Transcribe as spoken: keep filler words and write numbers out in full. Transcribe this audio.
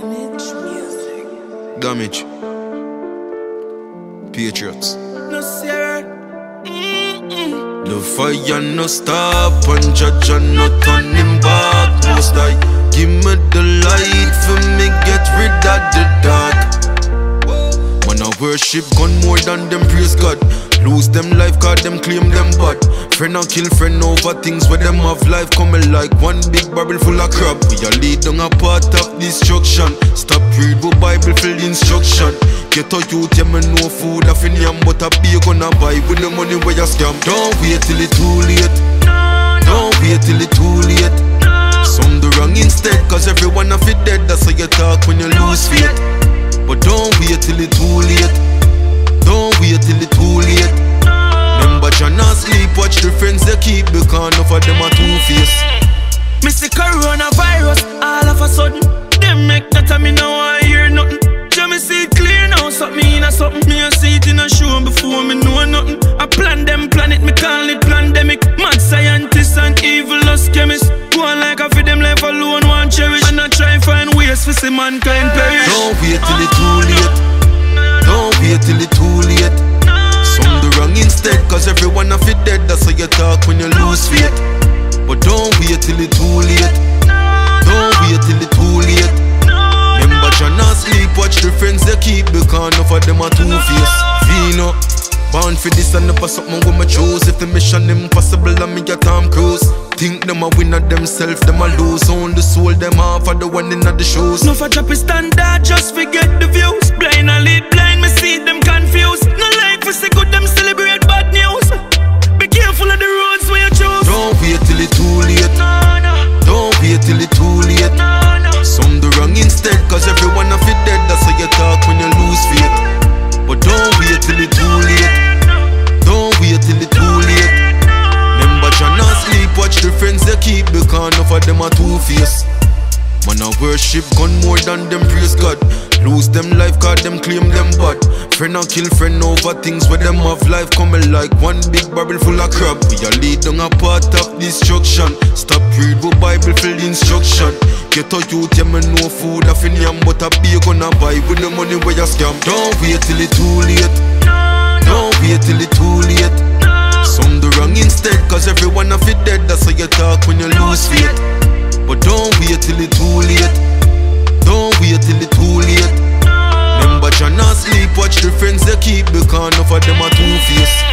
Damage music. Damage. Patriots. No sir. Mm-mm. The fire no stop and judge and no turning back. Most I give me the light for me get rid of the dark. Man I worship gun more than them praise God. Lose them life cause them claim them bad. Friend and kill friend over things where them have life coming like one big barrel full of crap. We are lead on a path of destruction. Stop read the Bible for the instruction. Get a youth, yeah, me no food off in yam, but a beer gonna buy with the money where you scam. Don't wait till it too late. Don't wait till it too late. Some do wrong instead, cause everyone of it dead. That's how you talk when you lose faith. But don't wait till it too late. Don't wait till it too late. Remember John not sleep, watch the friends they keep, because enough of them are two-faced. Me see coronavirus all of a sudden. Them make that me now I hear nothing. Just me see it clear now, something in a something. Me a see it in a show before me know nothing. I plan them planet, me call it pandemic. Mad scientists and evil us chemists. Go on like I feed them life alone, one cherish. And I try and find ways for see mankind perish. Don't wait till it too late. Don't wait till it too late. Some do wrong instead, cause everyone of it dead. That's how you talk when you lose faith. But don't wait till it too late. Don't wait till it too late. Remember John not sleep, watch the friends they keep, because enough of them are two-faced. Vino, born for this and never something with my choose. If the mission impossible and me a Tom Cruise. Think them a win at themselves, them a lose. Only soul them half of the one in the shows. No for drop a standard, just forget the views. Blind and lead blind, me see them confused. No life is good, them celebrate bad news. Be careful of the roads where you choose. Don't wait till it too late. No, no. Don't wait till it too late. No, no. Some do wrong instead, cause everyone of it dead. That's how you talk when you lose faith. But don't wait till it too late. Don't wait till it too late. Remember John not sleep, watch the friends they keep, because enough of them are two-faced. Man I worship gun more than them praise God. Lose them life cause them claim them bad. Friend and kill friend over things where them have life coming like one big barrel full of crap. We are lead on a path of destruction. Stop read the Bible for the instruction. Get a youth, yeah, me no food off in yam, but a beer gonna buy with the money where you scam. Don't wait till it too late. Don't wait till it too late. Some do wrong instead, cause everyone of it dead. That's how you talk when you lose faith. But don't wait till it too late. Don't wait till it too late. Remember John not sleep, watch the friends they keep, because enough of them are two-faced.